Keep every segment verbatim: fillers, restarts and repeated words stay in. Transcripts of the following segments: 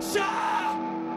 chat.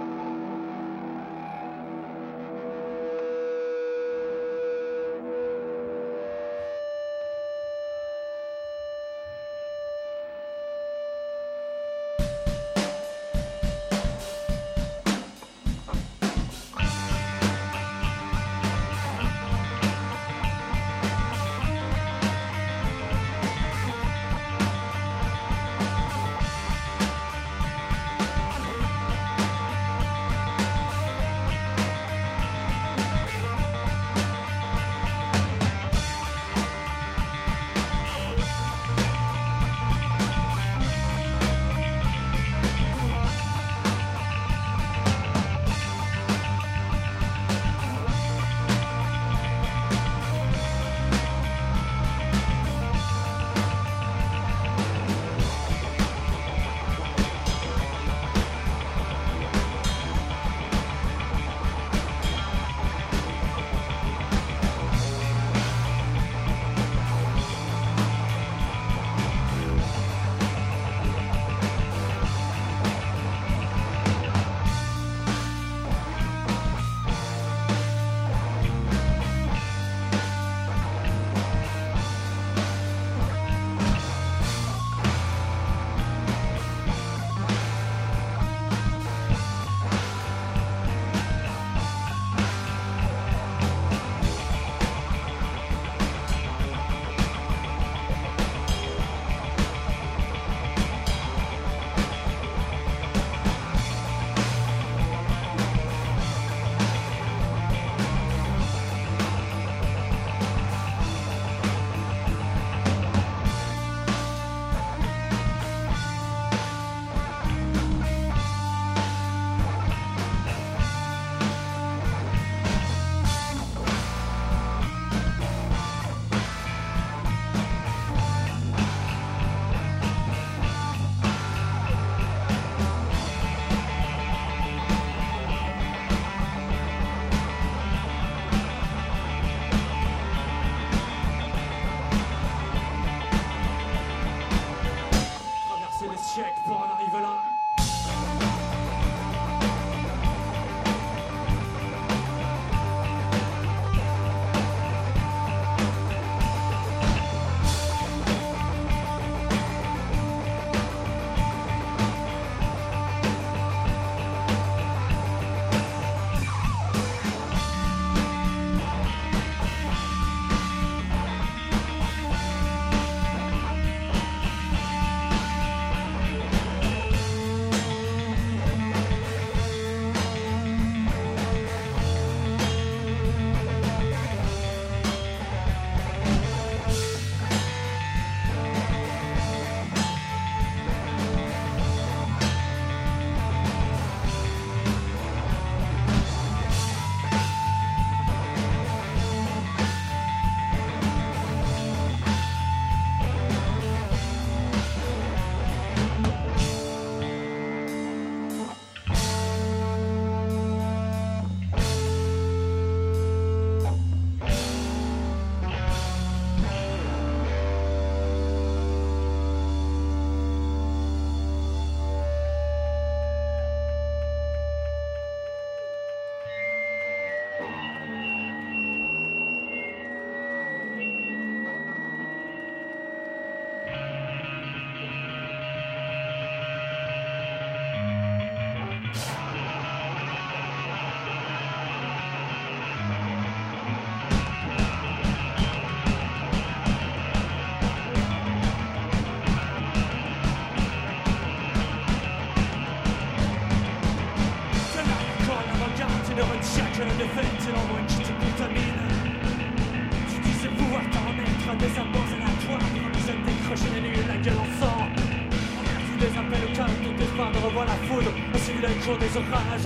Jour des orages,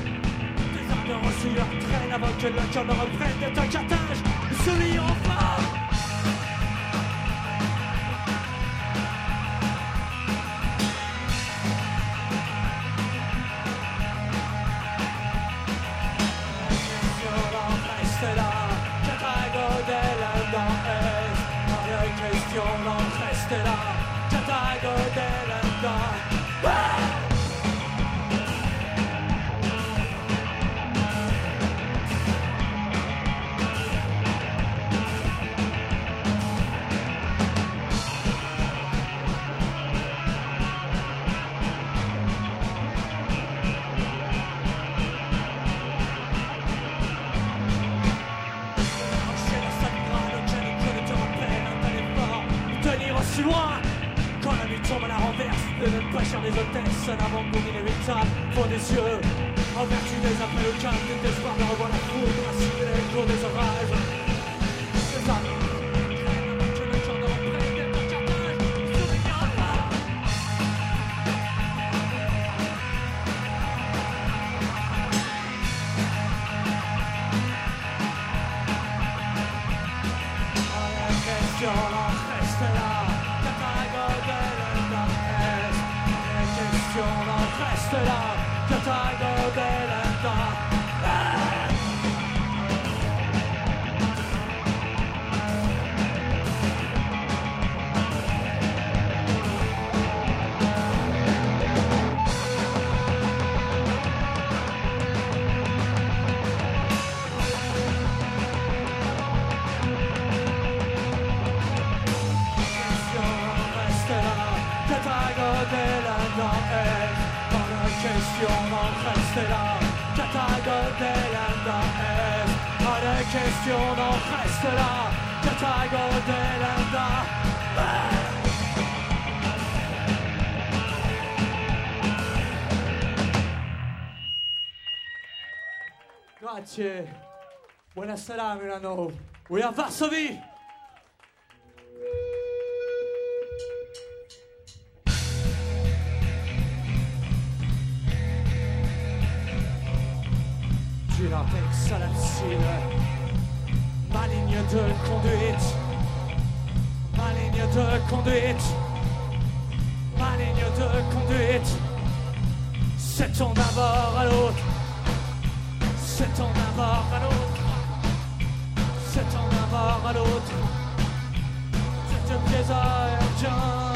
des ardeurs reçues leur traîne avant que le cœur ne reprenne de ta cartage. Souris enfin. Reste là, je trago de l'Inde, pas de question, non, reste là, je trago de l'Inde. Ah! si loin. Quand la nuit tombe à la renverse, ne donne pas cher des hôtesses. Un avant-goût inévitable, font des yeux. En vertu des appels au calme, des espoirs de revoir la foudre, ainsi que les cours des orages. C'est ça. Que le cœur ne reprenne des cartages, souriant pas. La question reste là. Reste là, que ta gueule est là. Question non reste là, Catagodelanda est. Pas de question non reste là, Catagodelanda est. Grazie. Buonasera Milano. We are Varsovie. Giratex à la piscine, ma ligne de conduite, ma ligne de conduite, ma ligne de conduite, c'est ton d'un bord à l'autre, c'est ton d'un bord à l'autre, c'est ton d'un bord à l'autre, c'est une pièce à Erjan.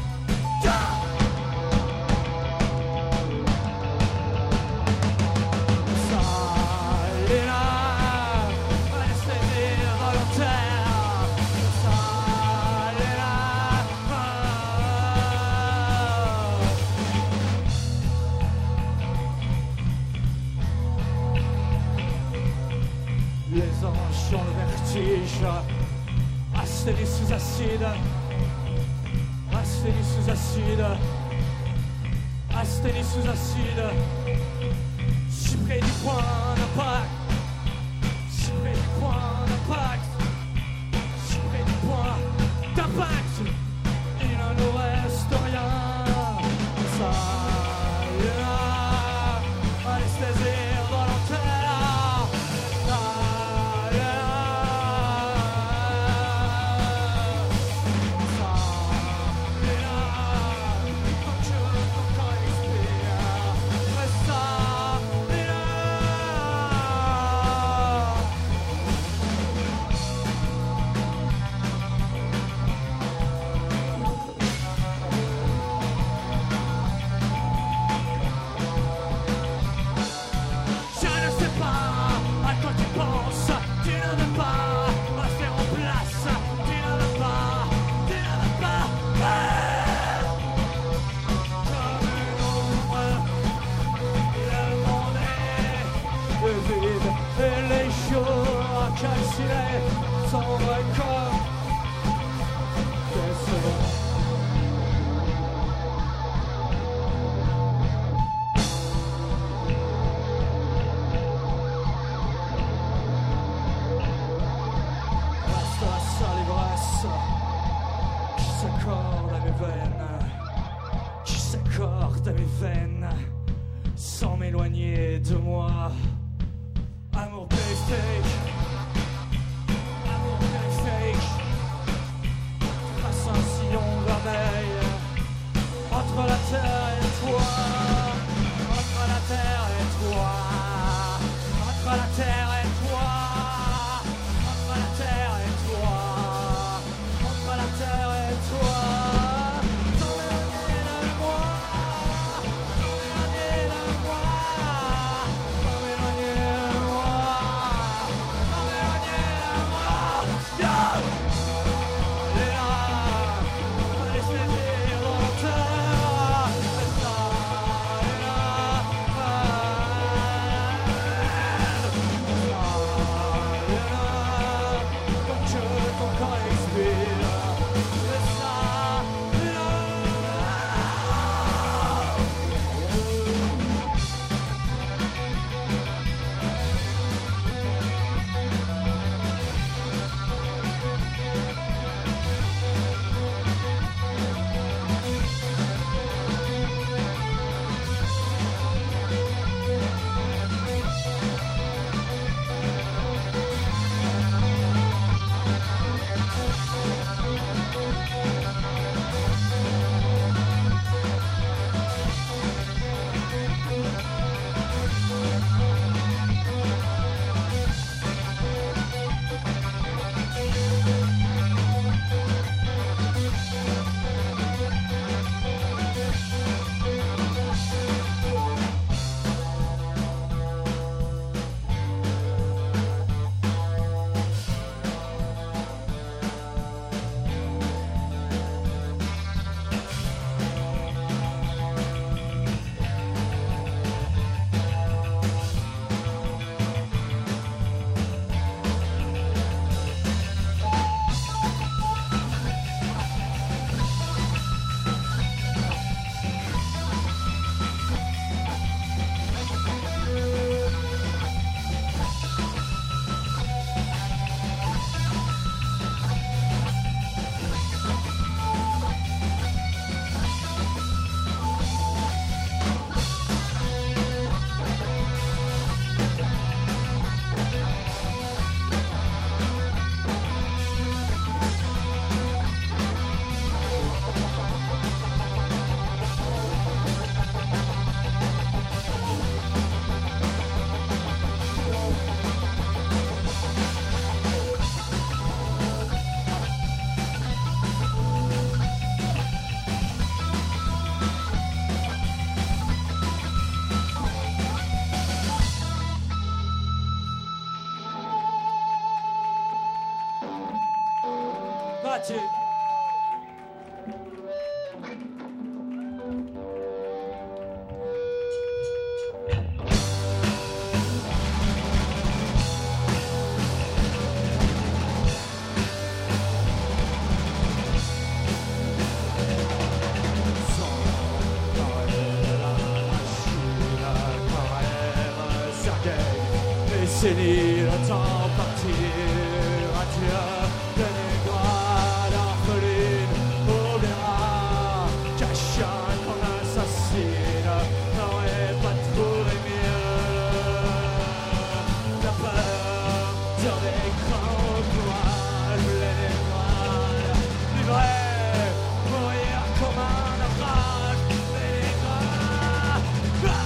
Asthénie sous acide, Asthénie sous acide, Asthénie sous acide, si près du point d'impact, si près du point d'impact, si près du point d'impact, il ne nous reste rien. Ça ira, anesthésie volontaire. Sans m'éloigner de moi, amour périphérique, amour périphérique, trace un sillon vermeil entre la terre et toi, entre la terre et toi, entre la terre et toi, entre la terre et toi, entre la terre et toi. fatigue. C'est ni le temps partir, adieu, Leningrad, orpheline, oubliera qu'un chien qu'on assassine n'aurait pas trouvé mieux. La peur sur des grands courages, Leningrad, vivrait, mourir comme un naufrage, Leningrad. Ah!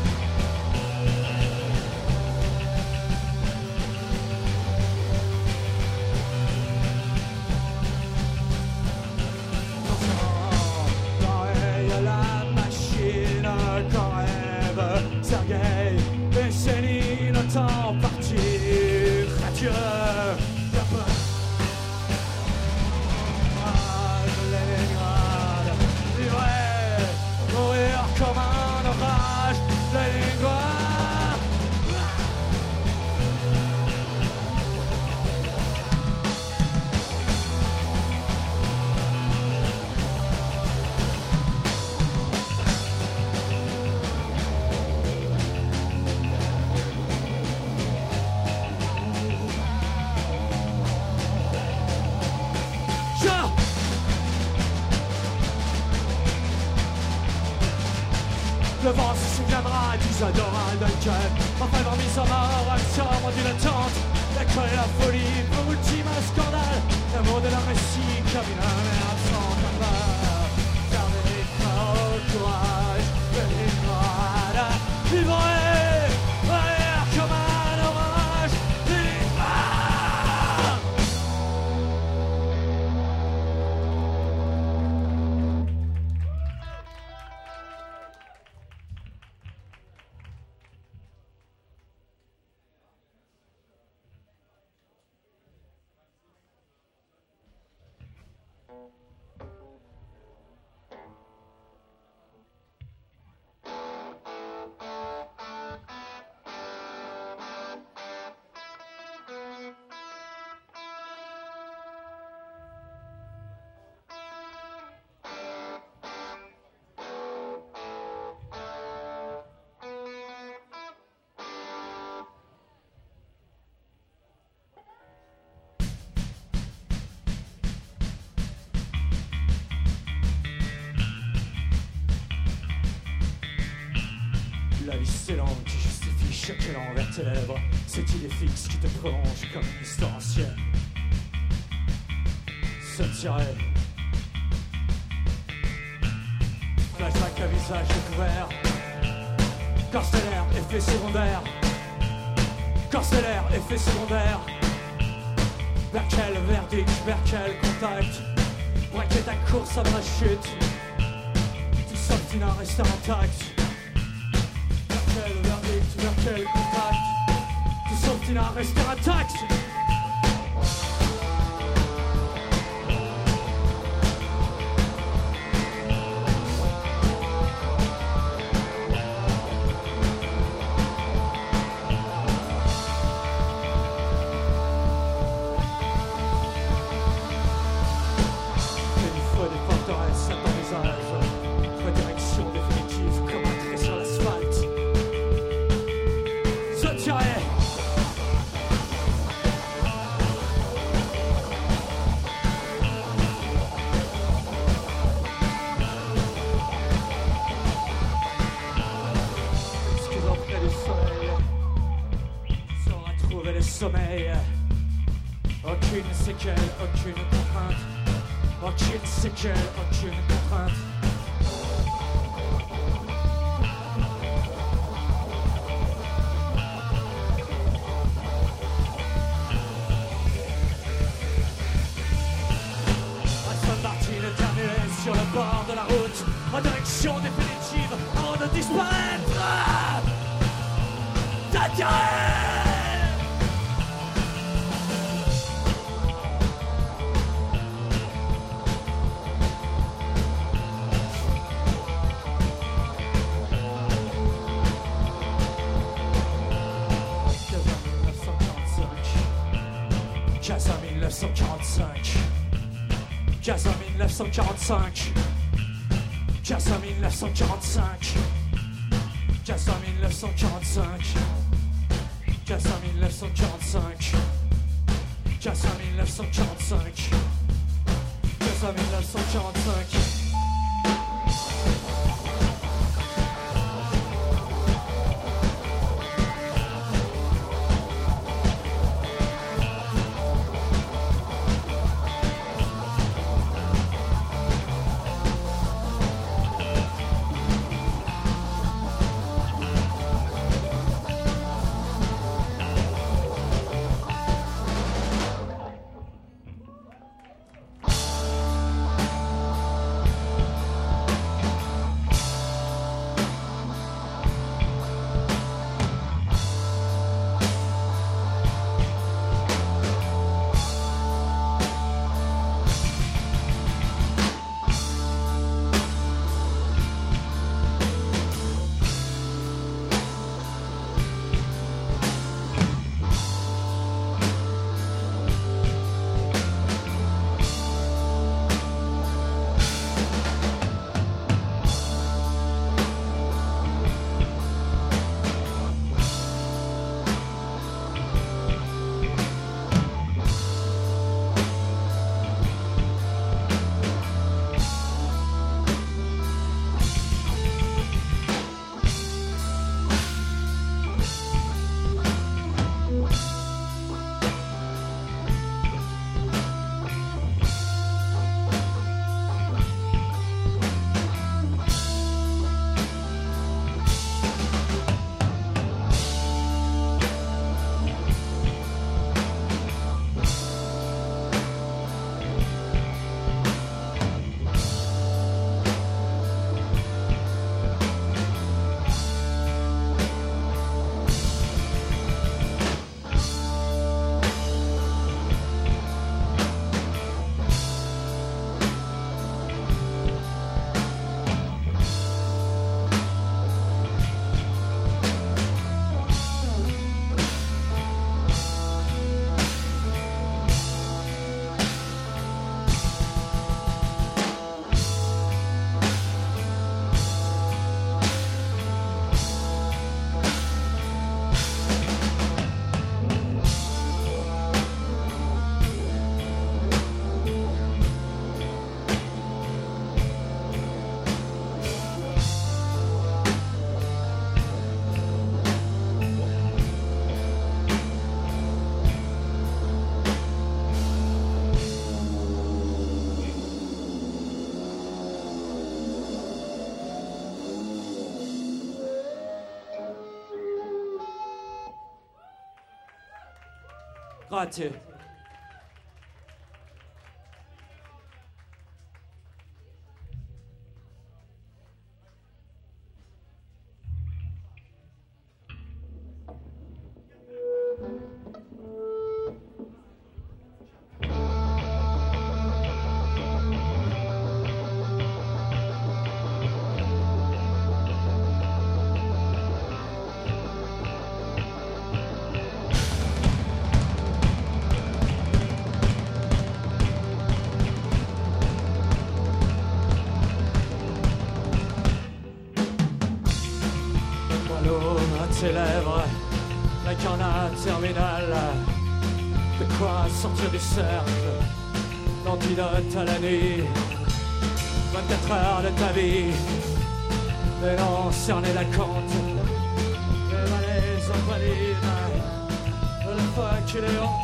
Sergueï, et Céline, autant partir, adieu, la peur. Ah, Leningrad, vivrait, mourir comme un orage, Leningrad. Le vent se souviendra d'Isadora Duncan, enfin dormi sa mort à l'ombre d'une tente. L'école et la folie, pour ultime scandale, l'amour de leur récit comme une merde sans calvaire. Gardez au courage, Leningrad, vivre comme un orage, Leningrad. La vie c'est langue qui justifie chaque élan vers tes lèvres. Cette idée fixe qui te prolonge comme une histoire ancienne. Se tirer. Flashback à visage découvert. Corps stellaire, effet secondaire. Corps stellaire, effet secondaire. Vers quel verdict, vers quel contact? Braquer ta course à ma chute. Tout seul finira rester intact. Vers quel verdict, vers quel contact? Tout sauf qu'il n'a resté intact. Il faut des forteresses à ton visage. Redirection définitive comme un trait sur l'asphalte. Sommeil, aucune séquelle, aucune contrainte, aucune séquelle, aucune contrainte. Aston Martin éternel sur le bord de la route, en direction définitive avant de disparaître. T'attirer! cent quarante-cinq. Casse en mille neuf cent quarante-cinq. Casse en mille neuf cent quarante-cinq. Casse en mille neuf cent quarante-cinq. Casse en mille neuf cent quarante-cinq. Casse en mille neuf cent quarante-cinq. Grazie. Ses lèvres, la canne terminale, de quoi sortir du cercle, l'antidote à la nuit, vingt-quatre heures de ta vie, les noms cernés la compte, les valets invalides, le fuck et les hontes.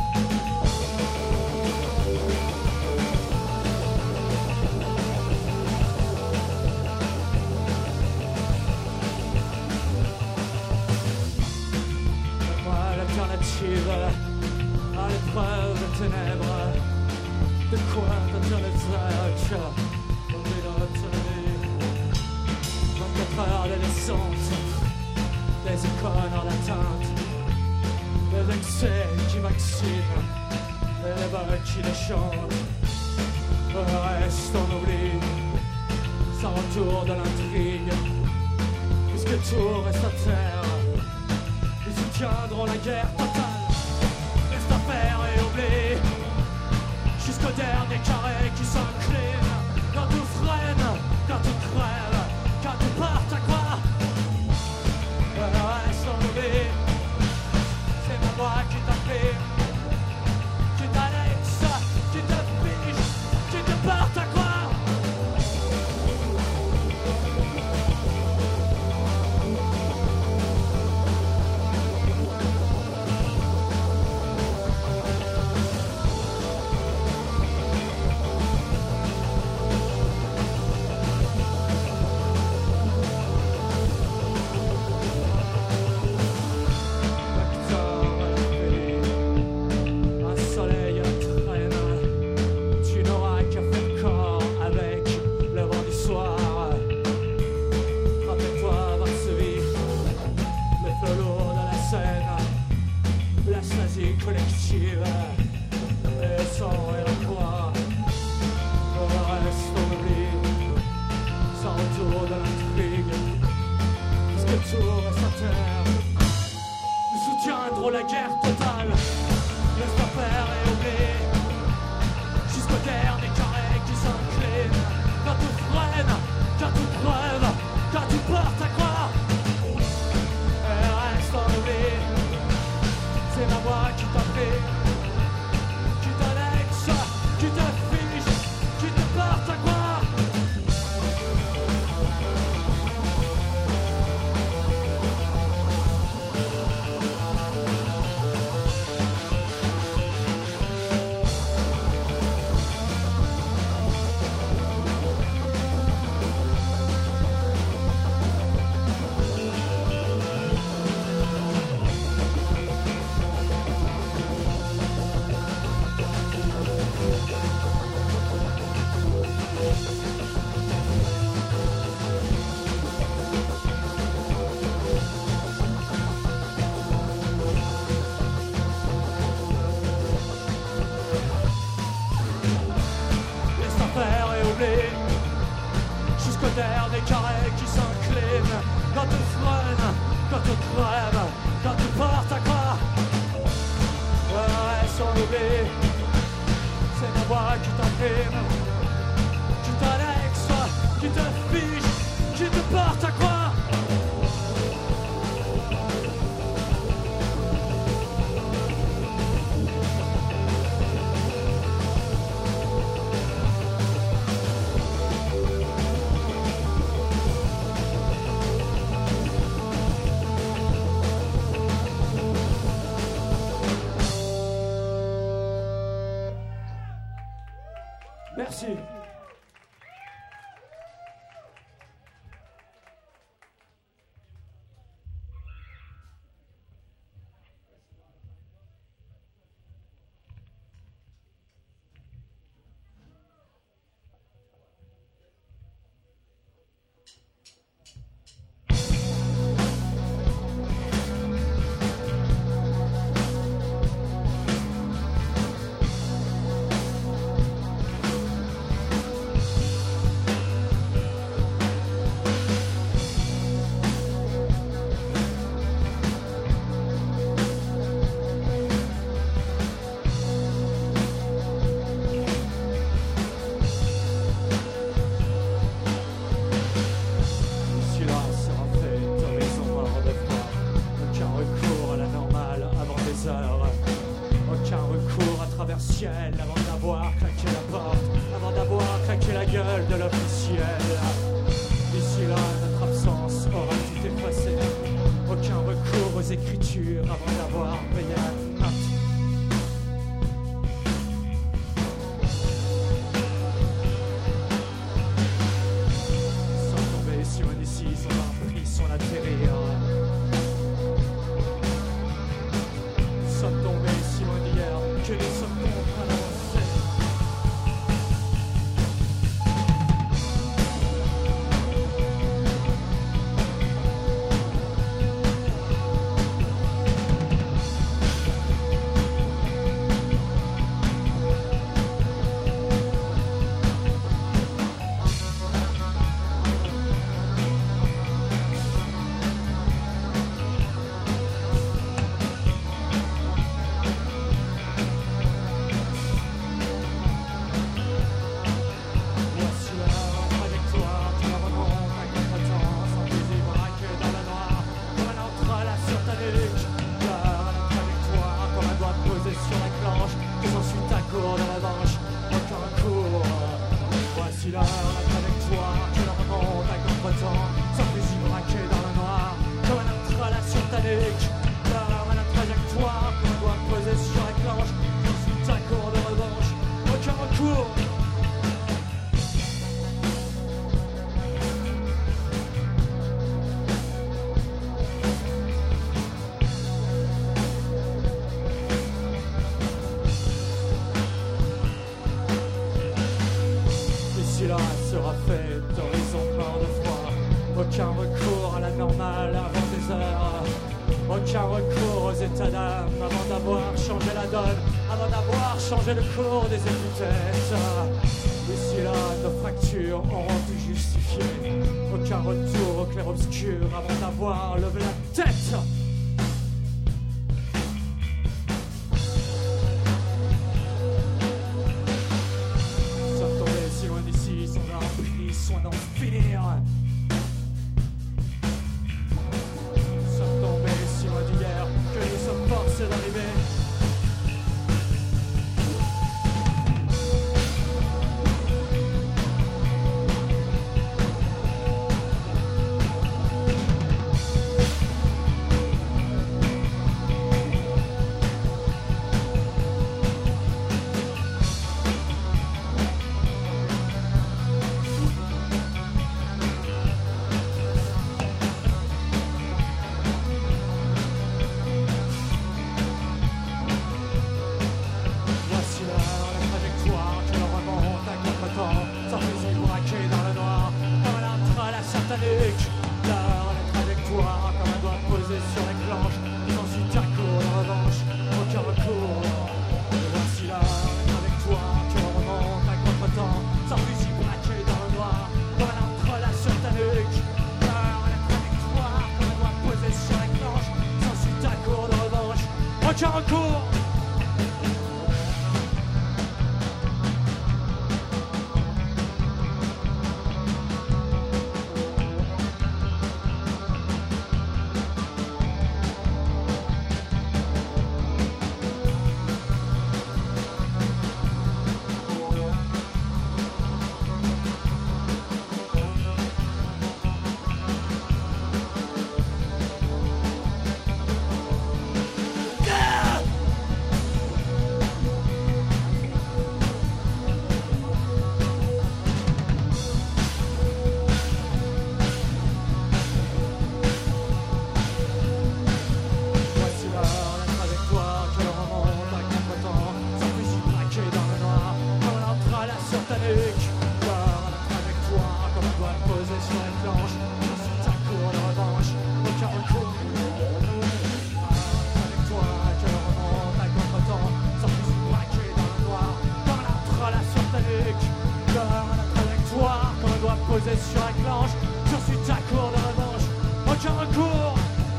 À l'épreuve de ténèbres, de quoi dans le cercle, on est dans notre vie. vingt-quatre heures de descente, des icônes en atteinte, des excès qui vaccinent, et les voix qui les chantent. Le reste on oublie, sans retour de l'intrigue, puisque tout reste à terre. Ils soutiendront la guerre totale. Reste à faire et oublier jusqu'au dernier carré qui s'incline. quand tout crève, quand tout part à quoi. Reste enlevé, c'est ma voix qui t'appelle, qui t'annexe, qui te fiche, qui te porte à quoi. Collective, le sang et la croix, reste en oubli, sans retour de l'intrigue, puisque tout reste à terre. Nous soutiendrons la guerre totale, laisse pas faire et oublier, jusqu'au dernier carré qui s'incline, quand tout freine, quand tout crève, quand tout porte à croire, et reste en oubli. C'est ma voix qui t'appelle, qui t'annexe, qui te fiche, qui te porte à quoi. Jusqu'au dernier carré qui s'incline, quand tout freine, quand tout crève, quand tout porte à quoi. Ouais, sans l'oublier, c'est ma voix qui t'imprime, qui t'annexe, qui te fiche, qui te porte à quoi. Merci. Ciel avant d'avoir craqué la porte, avant d'avoir craqué la gueule de l'officiel. D'ici là, notre absence aura tout effacé. Aucun recours aux écritures avant d'avoir payé la note. Sans tomber sur une ici, sans un prix, sans l'atterrir. Nous sommes tombés si loin d'hier que nous sommes contre à l'avance. satanique. L'heure à la trajectoire qu'on doit poser sur la clanche. Ensuite un cours de revanche, aucun recours. Sera fait d'horizon mort de froid. Aucun recours à la normale avant des heures. Aucun recours aux états d'âme avant d'avoir changé la donne, avant d'avoir changé le cours des épithètes. Ici là, nos fractures auront dû justifier. Aucun retour au clair-obscur avant d'avoir levé la tête. Soin d'en finir. Nous sommes tombés si loin d'hier que nous sommes forcés d'arriver. Aucun recours. Sur la clanche, je suis ta cour de revanche, aucun recours.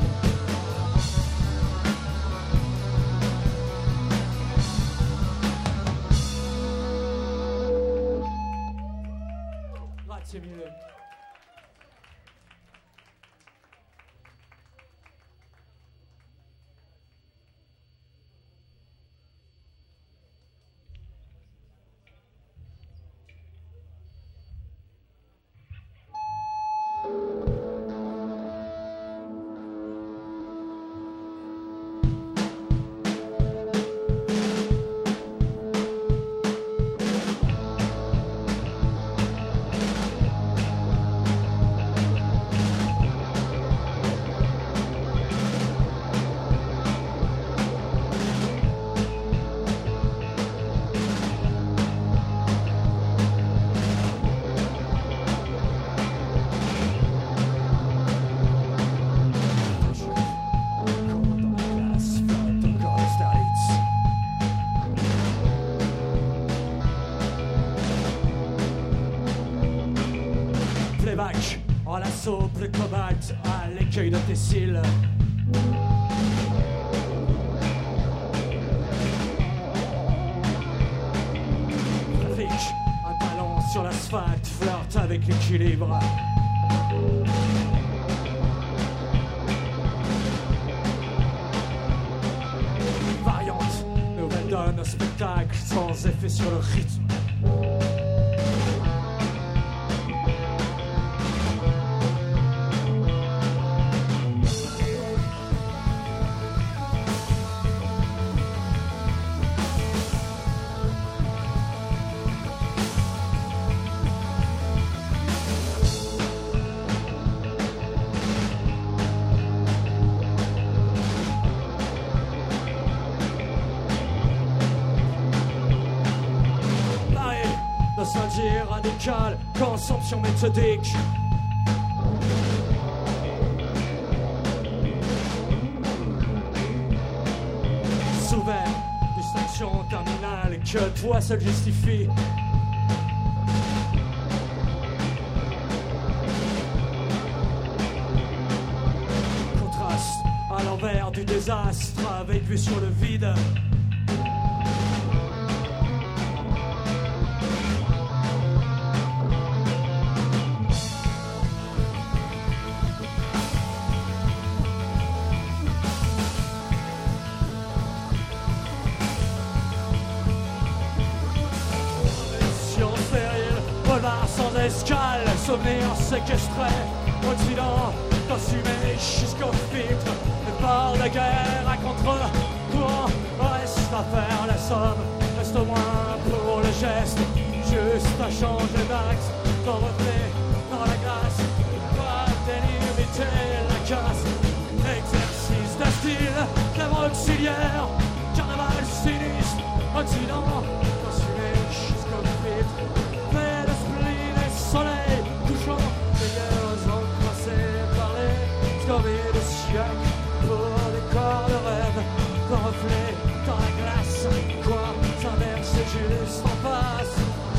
Grazie mille. En l'assaut, plus cobalt à l'écueil de tes cils. Trafic, un ballon sur l'asphalte, flirte avec l'équilibre. Variante, nouvelle donne, spectacle sans effet sur le rythme. escale, consomption méthodique. Souveraine, distinction terminale que toi seul justifie. Contraste à l'envers du désastre avec vue sur le vide. Sans escale, souvenir séquestré, Occident consumé jusqu'au filtre. Le port de guerre à contre-courant, reste à faire la somme, reste au moins pour le geste, juste à changer d'axe, ton reflet dans la glace, pas délimiter la casse, exercice de style, clavre auxiliaire, carnaval sinistre, Occident consumé jusqu'au filtre. Soleil couchant, les guerres encrassées par les scories de siècles pour des corps de rêve, d'un reflet dans la glace. Quoi s'inverser juste en face?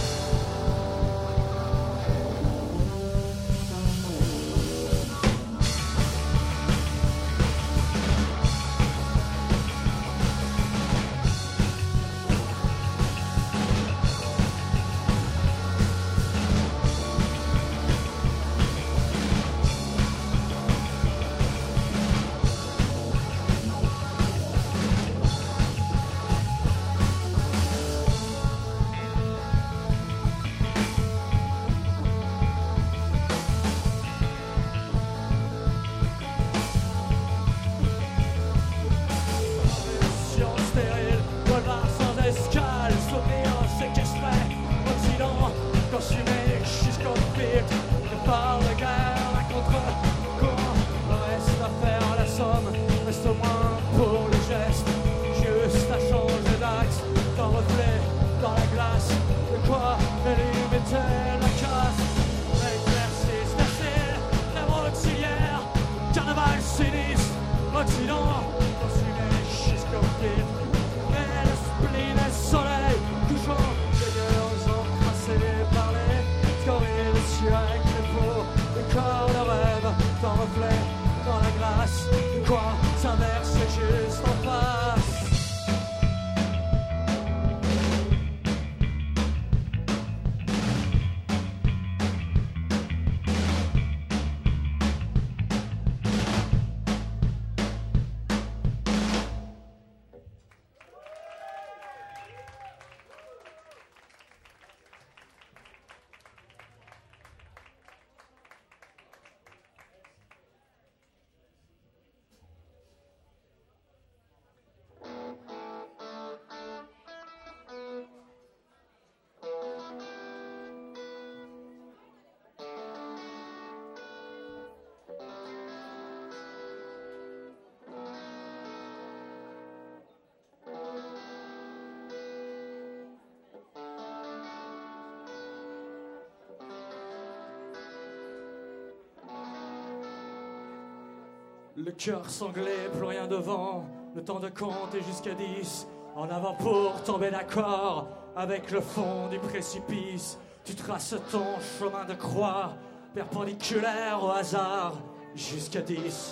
Le cœur sanglé, plus rien devant, le temps de compter jusqu'à dix, en avant pour tomber d'accord avec le fond du précipice. Tu traces ton chemin de croix, perpendiculaire au hasard, jusqu'à dix.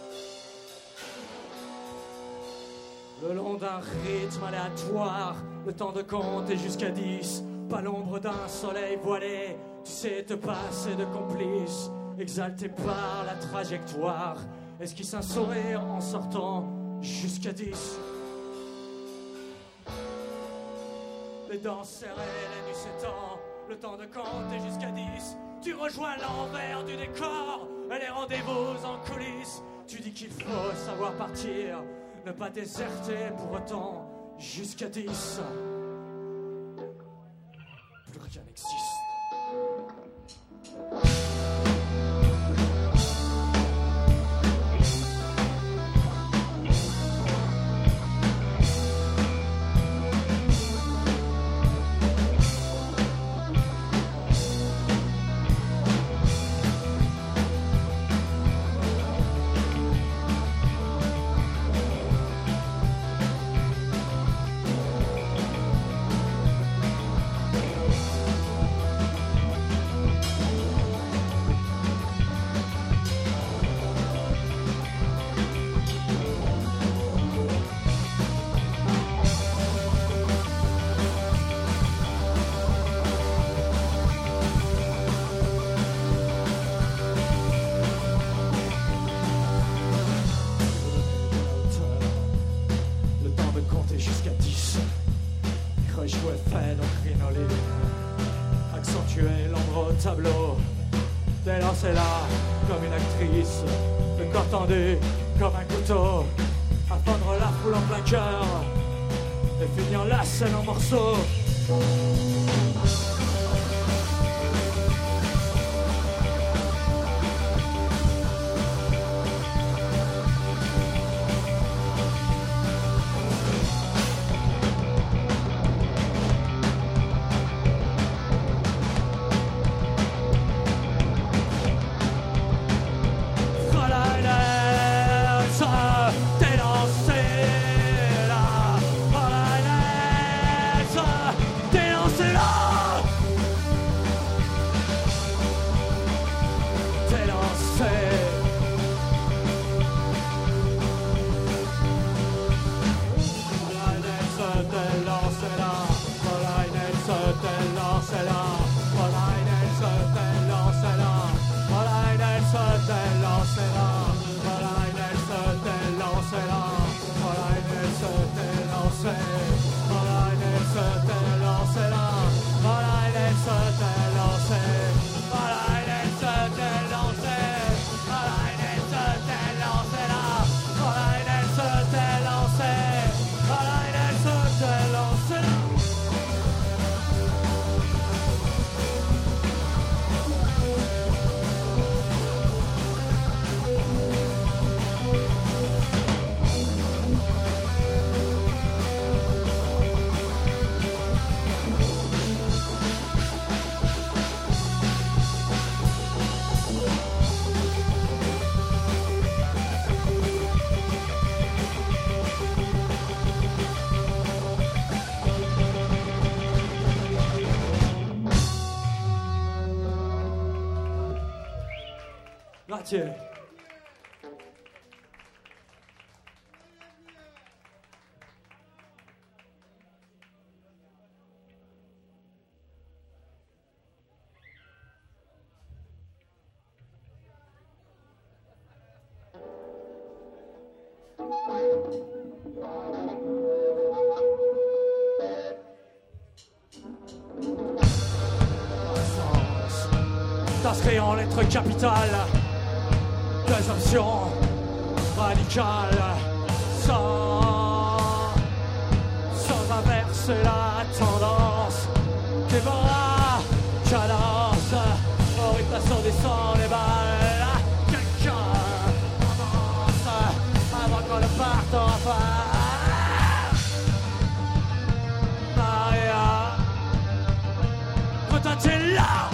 Le long d'un rythme aléatoire, le temps de compter jusqu'à dix, pas l'ombre d'un soleil voilé, tu sais te passer de complice, exalté par la trajectoire. Esquisse un sourire en sortant jusqu'à dix. Les dents serrées, les nuits s'étendent, le temps de compter jusqu'à dix. Tu rejoins l'envers du décor et les rendez-vous en coulisses. Tu dis qu'il faut savoir partir, ne pas déserter pour autant jusqu'à dix. Plus rien n'existe. t'es lancée là comme une actrice, le corps tendu comme un couteau, à fendre la foule en plein cœur et finir la scène en morceaux. Grazie. T'inscris en lettres capitales, des options radicales, sans, sans inverser la tendance, tes bras, cadence, au rythme assourdissant les balles, quelqu'un avance, avant qu'on ne parte enfin. Maria, peut-être t'es là.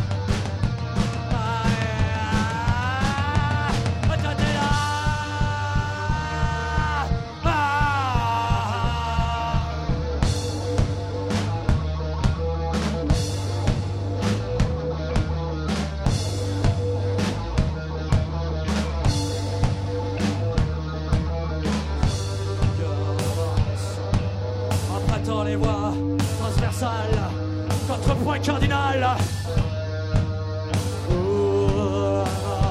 Les voies transversales, contrepoint cardinal. Oh,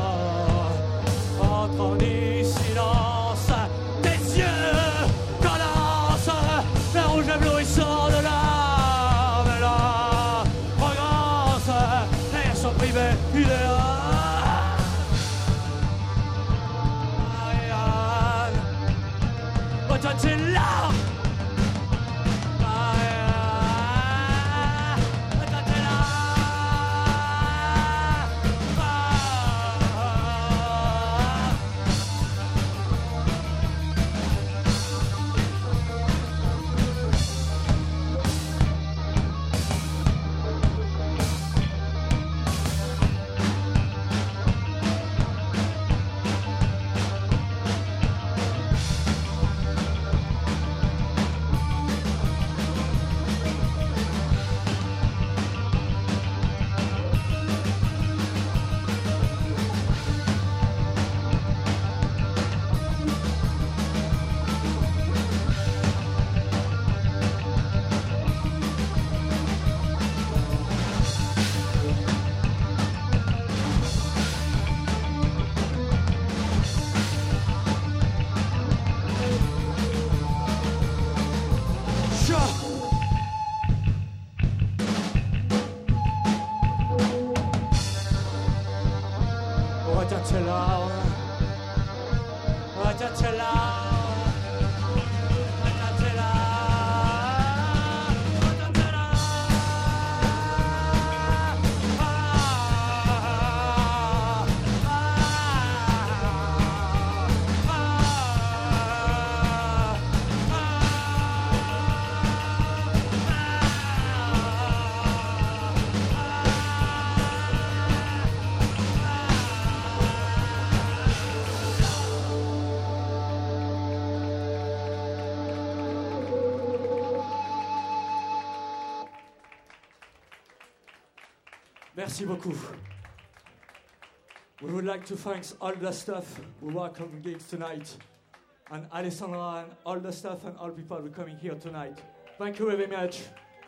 entre en silence, tes yeux condensent le rouge éblouissant de l'âme et la fragrance, l'air sont privés idéal. Marianne, autant t'es là. patatella, patatella, patatella. Ah, ah, Merci beaucoup. We would like to thank all the staff who work on gigs tonight, and Alessandra and all the staff and all people who are coming here tonight. Thank you very much.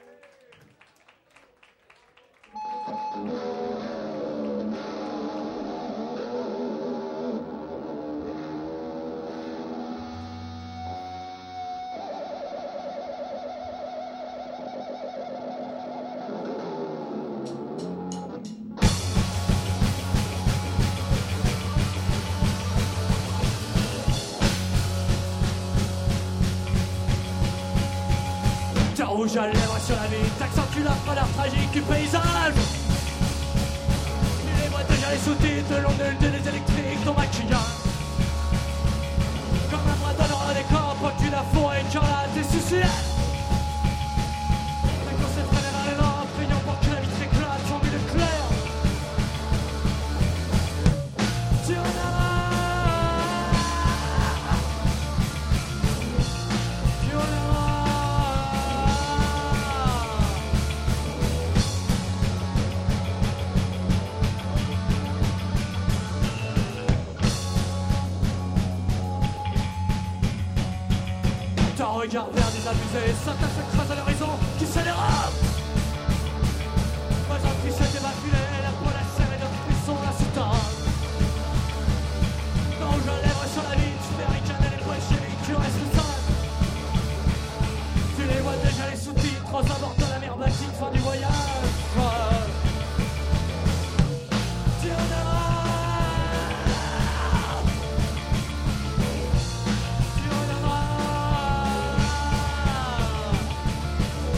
Rouge à lèvres sur la ville, t'accentues la froideur tragique du paysage. Il est vrai déjà les sous-titres, le long de l'une des électriques, ton maquillage. Comme un bras donnera des corps, pointu la forêt, écarlate et suicidaire. Mais qu'on s'est traîné dans les lampes, prions pour que la vitre éclate, son but de clair. Tu en as regard vers des abusés, certains se crasent à l'horizon qui se dérobe. Moi j'en prie ce débat filé, la peau la serre et notre frisson la soutane. Quand je lèvre sur la vie, tu fais ricaner les bolcheviks, tu restes sale. Tu les vois déjà les sous-titres, aux abords de la mer Baltique, fin du voyage. Tu en auras. Tu en auras.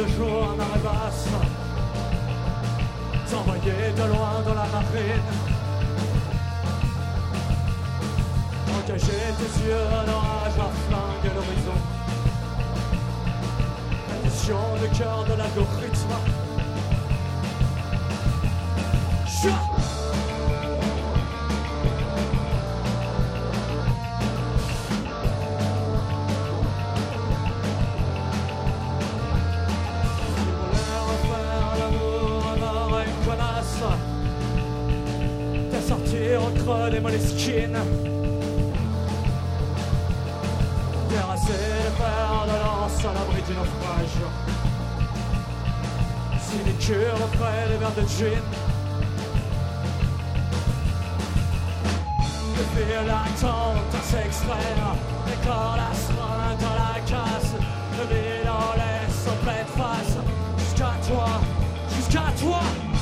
de jour à marée basse, t'envoyer de loin dans la marine, engager tes yeux à l'orage à flinguer l'horizon, la mission de cœur de l'algorithme. Chut! Au creux des moleskines, terrasser le fer de lance à l'abri du naufrage, sinicure auprès des verres de gin, le fil d'attente à s'extraire, les cordes astreintes à la casse, le vide en laisse en pleine face, jusqu'à toi, jusqu'à toi.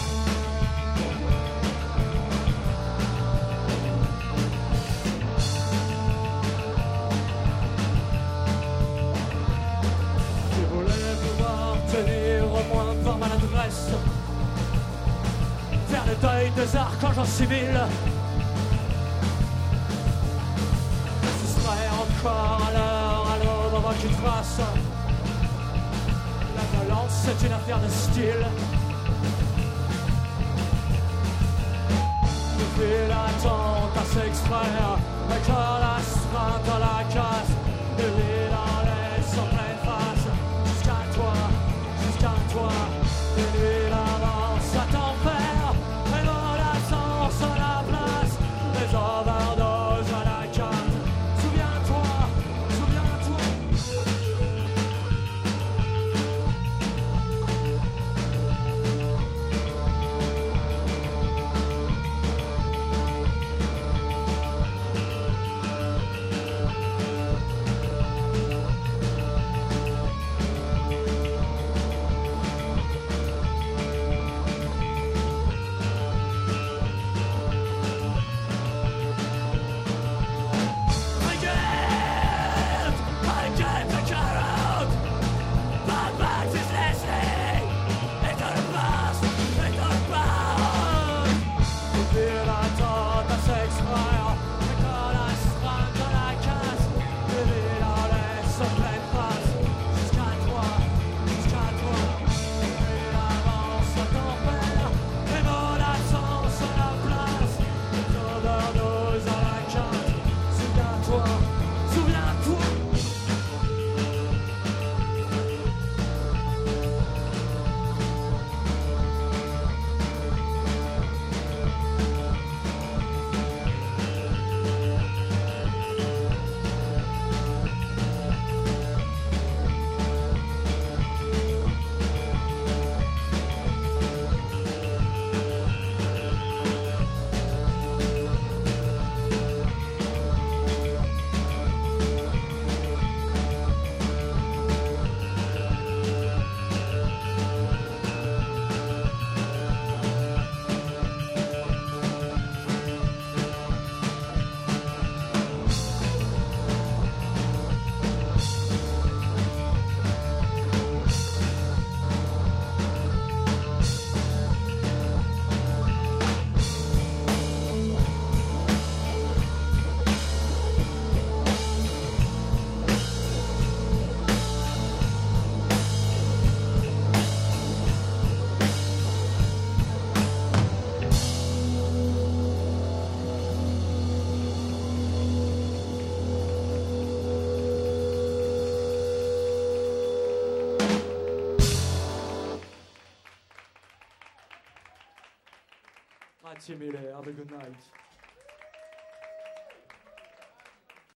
Faire le deuil des archanges civils, ce serait encore à l'heure, à l'aube avant qu'ils tracent. La violence c'est une affaire de style. Depuis l'attente à s'extraire, le corps astreinte à la casse, de l'île en laisse en pleine face, jusqu'à toi, jusqu'à toi. De l'île avance à t'enfer, et mon absence à la place, les overdoses à la carte. Souviens-toi, souviens-toi. Grazie mille, have a good night.